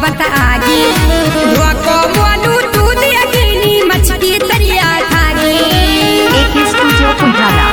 नौबत आगी धुआ को बोलू दूध यकीनी मछली तरिया खागी AK Studio Punjala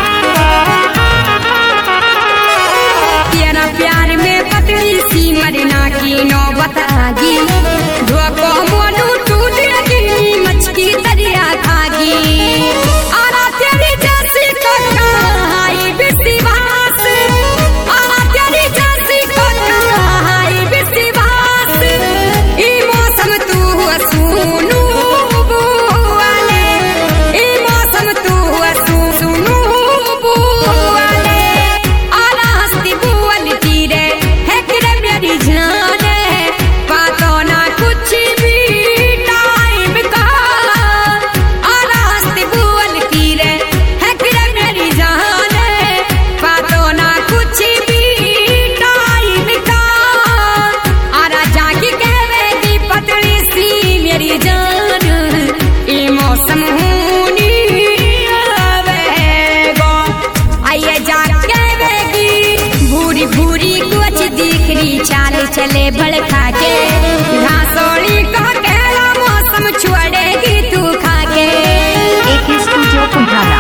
तेरा प्यार में पतली सी मरना की नौबत आगी धुआ को बोलू दूध यकीनी मछली तरिया खागी आरा तेरी जैसी को कहाई विश्वास आरा तेरी जैसी को कहाई विश्वास ई मौसम तू सुनू बुआले ई मौसम तू सुनू बुआले आरा हस्ती बुअल तीरे है कि मेरी जान पातो ना कुछ भी टाइम का आरा हस्ती बुअल तीरे है कि मेरी जान पातो ना कुछ भी टाइम का आरा जागी कहवेगी पतली सी मेरी जान ई मौसम हूनी आवेगो आइए जा कहवेगी भूरी भूरी कुछ दिखरी चाल चले भड़का के घासोड़ी का कहला मौसम छोड़ेगी तू खाके AK Studio Punjala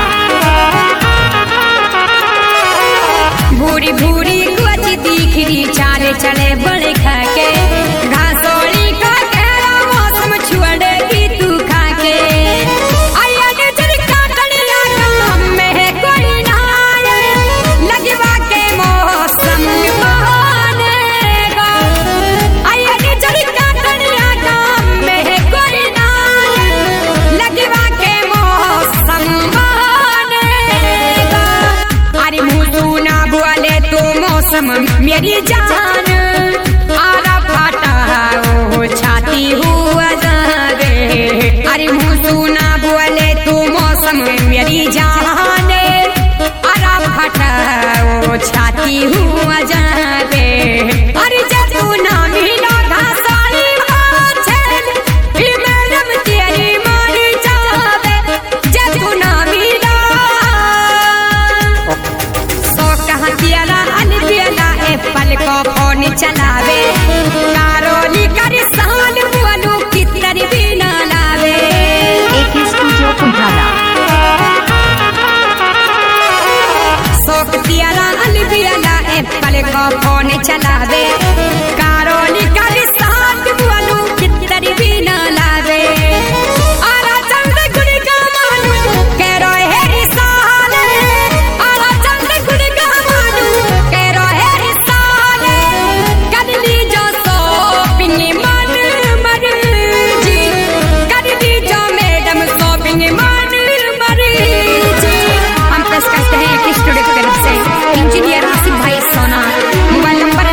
भूरी भूरी कुछ दिखरी चाल चले भड़का के घासोड़ी का कहला मौसम छोड़ेगी तू खाके आया नजर काटलिया काम में कोई ना आए लगवा के मौसम बहानेगा आया नजर काटलिया काम में कोई ना आए लगवा के मौसम बहानेगा अरे मुझू ना बोले तो मौसम मेरी जान आरा फाटा हो छाती हुआ जावे अरे मुझू ना बोले तो मौसम मेरी जान आरा फाटा हो छाती हुआ जावे अरे जब तू ना मिला घासाली बाछल ई मैडम तेरी मारी जावे जब तू ना मिला सो कहाँ तेरा अलबेला एप्पल को फोन चलावे कारोली कर साल बोलू कितर भी ना लावे AK Studio Punjala शौक तेरा अलबेला एप्पल को फोन चलावे कारोली कर साल बोलू कितर भी ना लावे आरा चंद गुड़ का मानू कह रहे है साल आरा चंद गुड़ का मानू कह रहे है साल कर ली जो शॉपिंग मन मर्जी कर ली जो मैडम शॉपिंग मन मर्जी हम पेश करते हैं एक स्टूडियो की तरफ से इंजीनियर आसिफ भाई सोना मोबाइल नंबर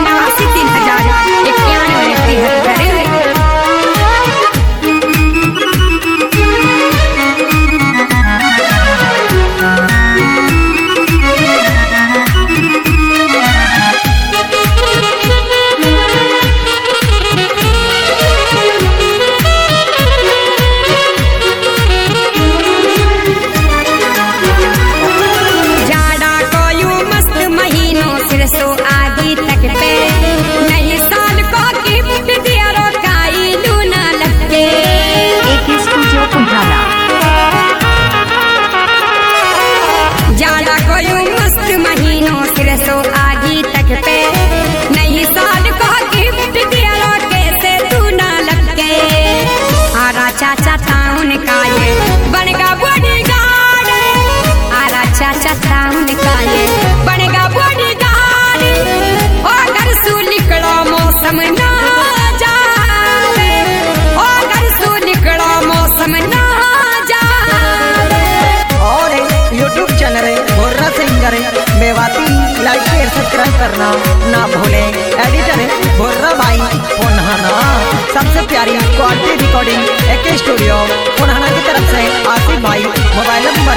सब्सक्राइब करना ना भूलें। एडिटर भोर्रा भाई पुनहाना, सबसे प्यारी quality recording AK studio Punhana की तरफ से आसिफ भाई। Mobile number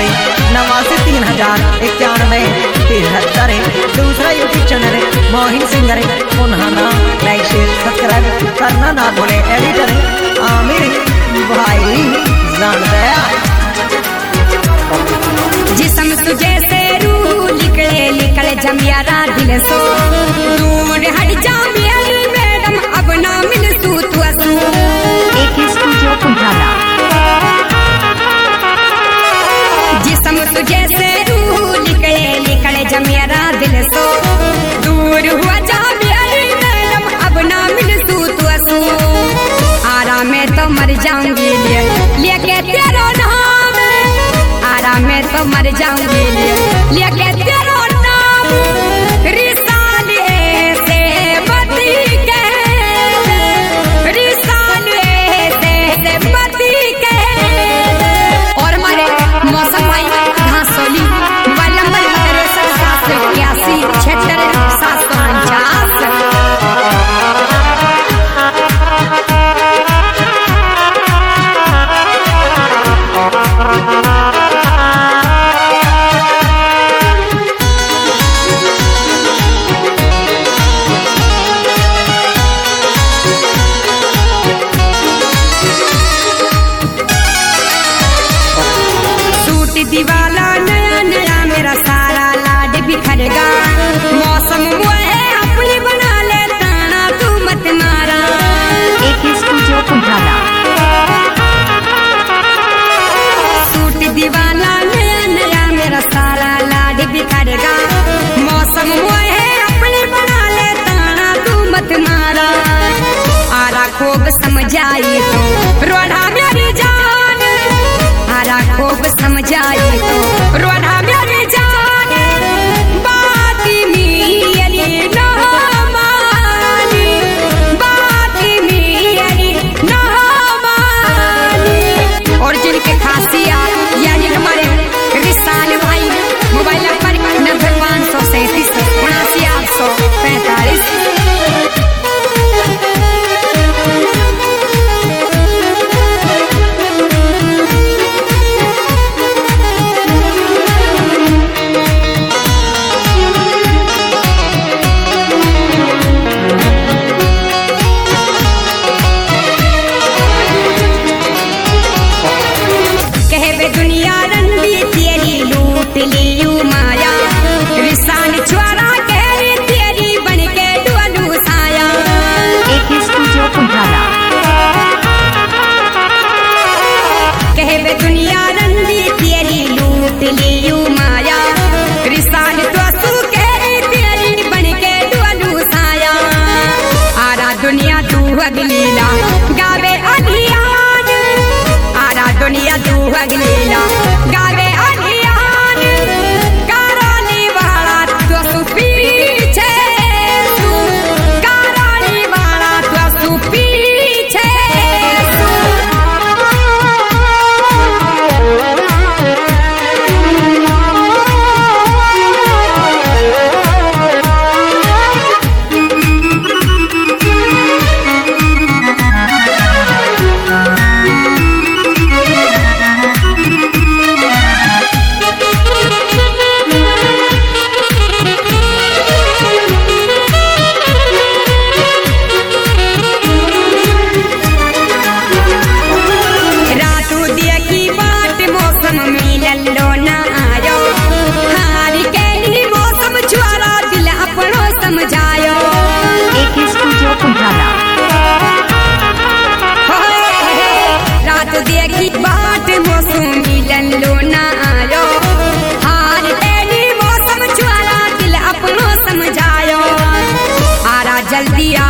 8930919373। दूसरा YouTube channel Mohin singer Punhana. Like share subscribe करना ना भूलें। एडिटर आमिर भाई जान दया। जिसम तुझे से रूह निकले निकल जमियारा दिल सो दूर हट जा मेरी मैडम अब ना मिल तू तो मर जाऊंगी लेके तेरा नाम रिसाले से बती के रिसाले से बती के। और हमारे मौसम भाई घासोली मोबाइल नंबर 6381 76749। दीवाला नया नया मेरा सारा लाड बिखरेगा। मौसम वो है अपनी बना ले ताना तू मत मारा। AK studio Punhana. सूट दीवाला नया नया मेरा सारा लाड बिखरेगा। मौसम वो है अपनी बना ले ताना तू मत मारा। आरा खूब समझाई तो रोड़ा मेरी जान, आरा खूब समझाई तो रोड़ा मेरी जान। बात मेरी ना मानी, बात मेरी ना मानी। और जिनके खासिया यानी हमारे रिसाल भाई मोबाइल नंबर 9537 79845। दुनिया रंडी तेरी लूट लियू माया। रिसान छुआरा केरी तेरी बन के डुअलू साया। AK studio Punhana. कहवे दुनिया रंडी तेरी लूट लियू माया। रिसान तो केरी तेरी बन के डुअलू साया। आरा दुनिया तू अगलीला गावे अभियान, आरा दुनिया तू अगलीला गावे अभियान। करानी वाला तो सुपीछे तू, करानी वाला तो सुपीछे तू। AK studio Punhana. रात देखी बाट मौसम मिलन लो ना आयो। हार तेरी मौसम छुआरा दिल अपनो समझायो। आरा जल्दी